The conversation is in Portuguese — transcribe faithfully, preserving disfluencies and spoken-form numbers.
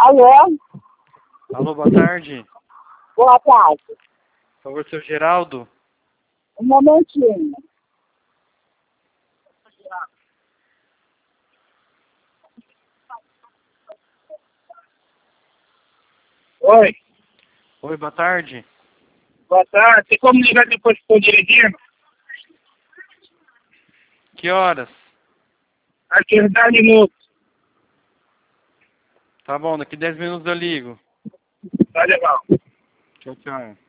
Alô? Alô, boa tarde. Boa tarde. Por favor, seu Geraldo. Um momentinho. Oi. Oi, boa tarde. Boa tarde. Tem como ligar depois que estou dirigindo? Que horas? Aqui uns dez minutos. Tá bom, daqui dez minutos eu ligo. Tá legal. Tchau, tchau.